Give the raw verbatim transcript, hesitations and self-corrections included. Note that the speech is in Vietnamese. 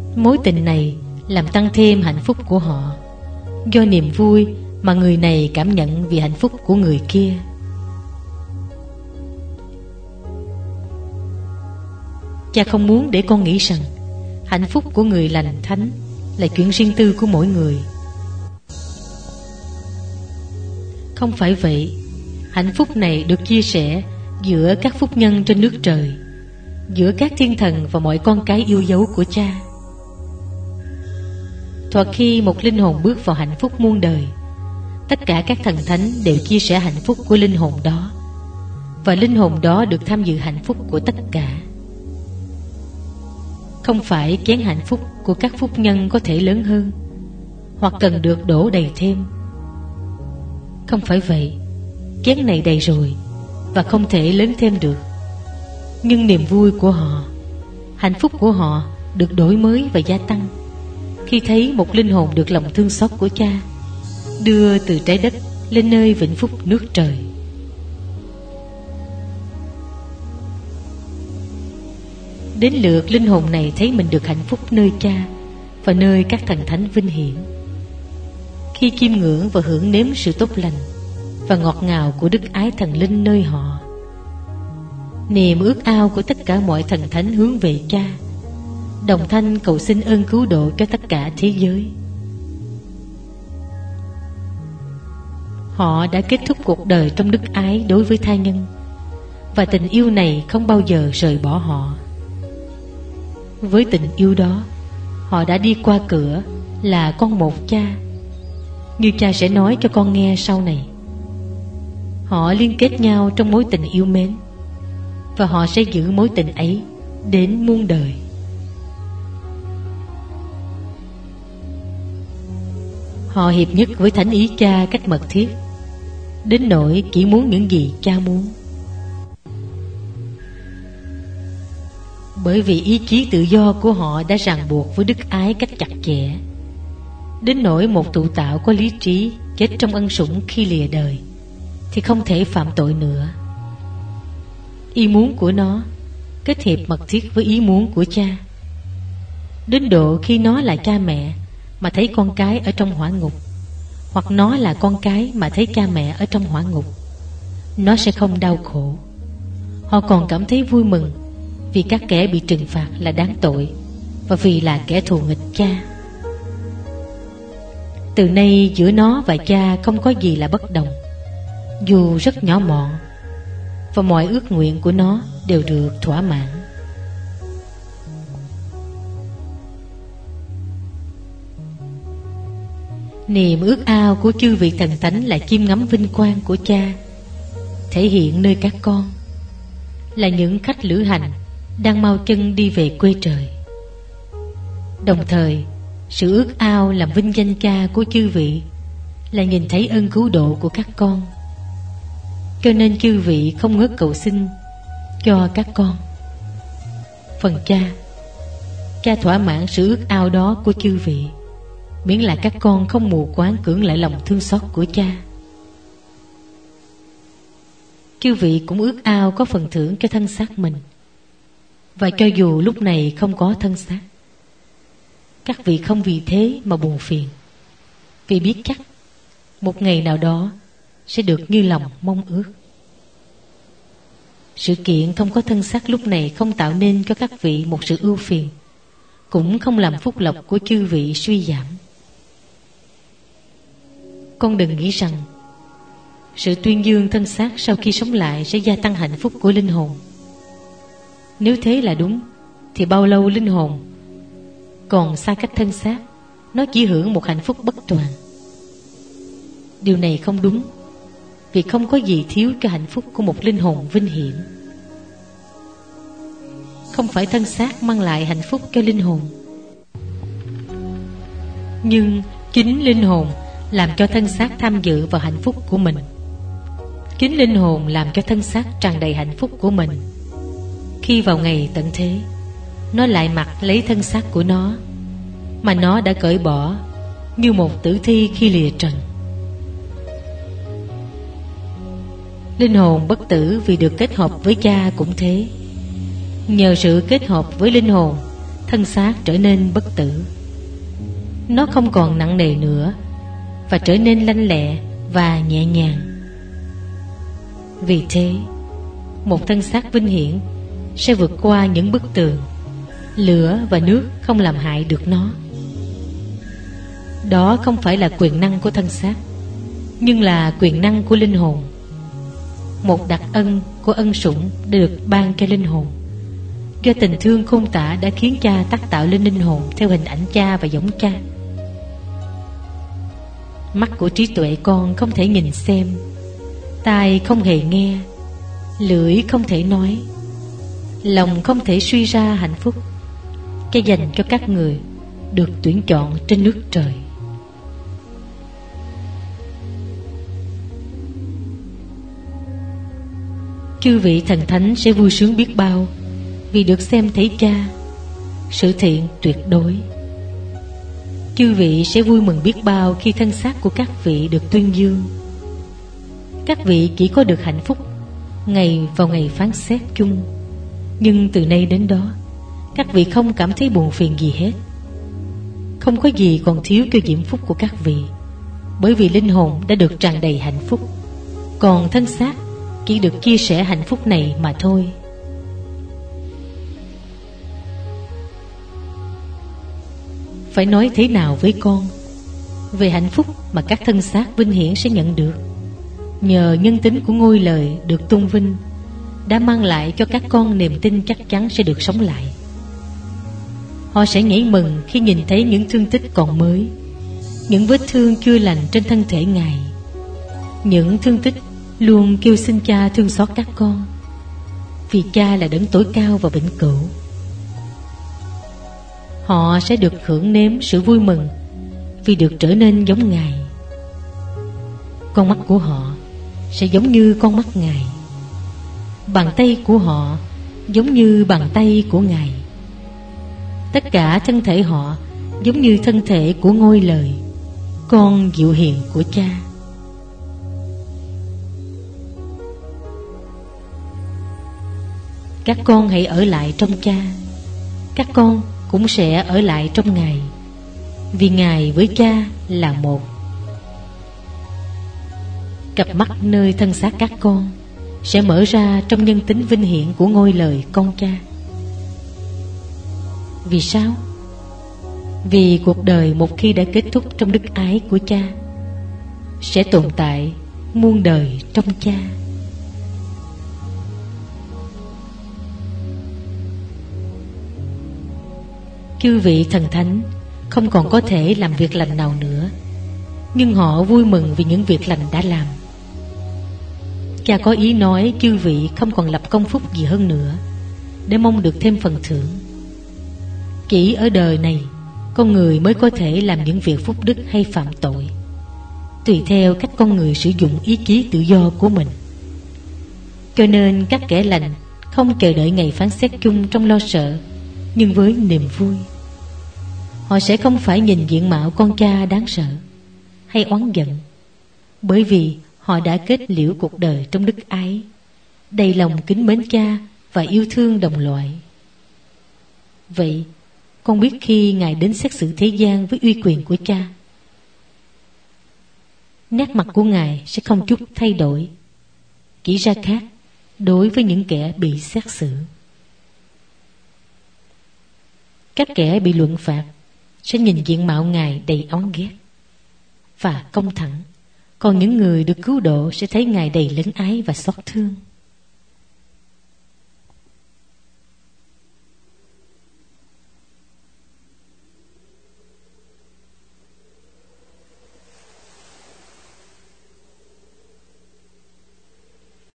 Mối tình này làm tăng thêm hạnh phúc của họ, do niềm vui mà người này cảm nhận vì hạnh phúc của người kia. Cha không muốn để con nghĩ rằng hạnh phúc của người lành thánh là chuyện riêng tư của mỗi người. Không phải vậy. Hạnh phúc này được chia sẻ giữa các phúc nhân trên nước trời, giữa các thiên thần và mọi con cái yêu dấu của cha. Thoạt khi một linh hồn bước vào hạnh phúc muôn đời, tất cả các thần thánh đều chia sẻ hạnh phúc của linh hồn đó, và linh hồn đó được tham dự hạnh phúc của tất cả. Không phải chén hạnh phúc của các phúc nhân có thể lớn hơn, hoặc cần được đổ đầy thêm. Không phải vậy. Chén này đầy rồi và không thể lớn thêm được. Nhưng niềm vui của họ, hạnh phúc của họ được đổi mới và gia tăng khi thấy một linh hồn được lòng thương xót của cha đưa từ trái đất lên nơi vĩnh phúc nước trời. Đến lượt linh hồn này thấy mình được hạnh phúc nơi cha và nơi các thần thánh vinh hiển. Khi chiêm ngưỡng và hưởng nếm sự tốt lành và ngọt ngào của đức ái thần linh nơi họ, niềm ước ao của tất cả mọi thần thánh hướng về cha, đồng thanh cầu xin ơn cứu độ cho tất cả thế giới. Họ đã kết thúc cuộc đời trong đức ái đối với tha nhân, và tình yêu này không bao giờ rời bỏ họ. Với tình yêu đó, họ đã đi qua cửa là con một cha, như cha sẽ nói cho con nghe sau này. Họ liên kết nhau trong mối tình yêu mến, và họ sẽ giữ mối tình ấy đến muôn đời. Họ hiệp nhất với thánh ý cha cách mật thiết, đến nỗi chỉ muốn những gì cha muốn. Bởi vì ý chí tự do của họ đã ràng buộc với đức ái cách chặt chẽ, đến nỗi một tụ tạo có lý trí chết trong ân sủng khi lìa đời thì không thể phạm tội nữa. Ý muốn của nó kết hiệp mật thiết với ý muốn của cha, đến độ khi nó là cha mẹ mà thấy con cái ở trong hỏa ngục, hoặc nó là con cái mà thấy cha mẹ ở trong hỏa ngục, nó sẽ không đau khổ. Họ còn cảm thấy vui mừng vì các kẻ bị trừng phạt là đáng tội, và vì là kẻ thù nghịch cha. Từ nay giữa nó và cha không có gì là bất đồng, dù rất nhỏ mọn, và mọi ước nguyện của nó đều được thỏa mãn. Niềm ước ao của chư vị thần thánh là chiêm ngắm vinh quang của cha thể hiện nơi các con, là những khách lữ hành đang mau chân đi về quê trời. Đồng thời, sự ước ao làm vinh danh cha của chư vị là nhìn thấy ơn cứu độ của các con. Cho nên chư vị không ngớt cầu xin cho các con. Phần cha, cha thỏa mãn sự ước ao đó của chư vị, miễn là các con không mù quáng cưỡng lại lòng thương xót của cha. Chư vị cũng ước ao có phần thưởng cho thân xác mình, và cho dù lúc này không có thân xác, các vị không vì thế mà buồn phiền, vì biết chắc một ngày nào đó sẽ được như lòng mong ước. Sự kiện không có thân xác lúc này không tạo nên cho các vị một sự ưu phiền, cũng không làm phúc lộc của chư vị suy giảm. Con đừng nghĩ rằng sự tuyên dương thân xác sau khi sống lại sẽ gia tăng hạnh phúc của linh hồn. Nếu thế là đúng, thì bao lâu linh hồn còn xa cách thân xác, nó chỉ hưởng một hạnh phúc bất toàn. Điều này không đúng, vì không có gì thiếu cho hạnh phúc của một linh hồn vinh hiển. Không phải thân xác mang lại hạnh phúc cho linh hồn, nhưng chính linh hồn làm cho thân xác tham dự vào hạnh phúc của mình. Chính linh hồn làm cho thân xác tràn đầy hạnh phúc của mình. Khi vào ngày tận thế, nó lại mặc lấy thân xác của nó mà nó đã cởi bỏ như một tử thi khi lìa trần. Linh hồn bất tử vì được kết hợp với cha cũng thế. Nhờ sự kết hợp với linh hồn, thân xác trở nên bất tử. Nó không còn nặng nề nữa và trở nên lanh lẹ và nhẹ nhàng. Vì thế, một thân xác vinh hiển sẽ vượt qua những bức tường. Lửa và nước không làm hại được nó. Đó không phải là quyền năng của thân xác, nhưng là quyền năng của linh hồn. Một đặc ân của ân sủng đã được ban cho linh hồn. Do tình thương khôn tả đã khiến Cha tác tạo lên linh hồn theo hình ảnh Cha và giống Cha. Mắt của trí tuệ con không thể nhìn xem, tai không hề nghe, lưỡi không thể nói, lòng không thể suy ra hạnh phúc cái dành cho các người được tuyển chọn trên nước trời. Chư vị thần thánh sẽ vui sướng biết bao vì được xem thấy Cha, sự thiện tuyệt đối. Chư vị sẽ vui mừng biết bao khi thân xác của các vị được tuyên dương. Các vị chỉ có được hạnh phúc ngày vào ngày phán xét chung, nhưng từ nay đến đó các vị không cảm thấy buồn phiền gì hết. Không có gì còn thiếu cho diễm phúc của các vị, bởi vì linh hồn đã được tràn đầy hạnh phúc, còn thân xác chỉ được chia sẻ hạnh phúc này mà thôi. Phải nói thế nào với con về hạnh phúc mà các thân xác vinh hiển sẽ nhận được? Nhờ nhân tính của ngôi lời được tôn vinh đã mang lại cho các con niềm tin chắc chắn sẽ được sống lại. Họ sẽ nhảy mừng khi nhìn thấy những thương tích còn mới, những vết thương chưa lành trên thân thể Ngài. Những thương tích luôn kêu xin Cha thương xót các con, vì Cha là đấng tối cao và vĩnh cửu. Họ sẽ được hưởng nếm sự vui mừng vì được trở nên giống Ngài. Con mắt của họ sẽ giống như con mắt Ngài, bàn tay của họ giống như bàn tay của Ngài. Tất cả thân thể họ giống như thân thể của ngôi lời, con dịu hiền của Cha. Các con hãy ở lại trong Cha. Các con cũng sẽ ở lại trong Ngài, vì Ngài với Cha là một. Cặp mắt nơi thân xác các con sẽ mở ra trong nhân tính vinh hiển của ngôi lời con Cha. Vì sao? Vì cuộc đời một khi đã kết thúc trong đức ái của Cha sẽ tồn tại muôn đời trong Cha. Chư vị thần thánh không còn có thể làm việc lành nào nữa, nhưng họ vui mừng vì những việc lành đã làm. Cha có ý nói chư vị không còn lập công phúc gì hơn nữa để mong được thêm phần thưởng. Chỉ ở đời này, con người mới có thể làm những việc phúc đức hay phạm tội, tùy theo cách con người sử dụng ý chí tự do của mình. Cho nên các kẻ lành không chờ đợi ngày phán xét chung trong lo sợ, nhưng với niềm vui. Họ sẽ không phải nhìn diện mạo con Cha đáng sợ hay oán giận, bởi vì họ đã kết liễu cuộc đời trong đức ái, đầy lòng kính mến Cha và yêu thương đồng loại. Vậy con biết khi Ngài đến xét xử thế gian với uy quyền của Cha, nét mặt của Ngài sẽ không chút thay đổi, chỉ ra khác đối với những kẻ bị xét xử. Các kẻ bị luận phạt sẽ nhìn diện mạo Ngài đầy oán ghét và công thẳng, còn những người được cứu độ sẽ thấy Ngài đầy lân ái và xót thương.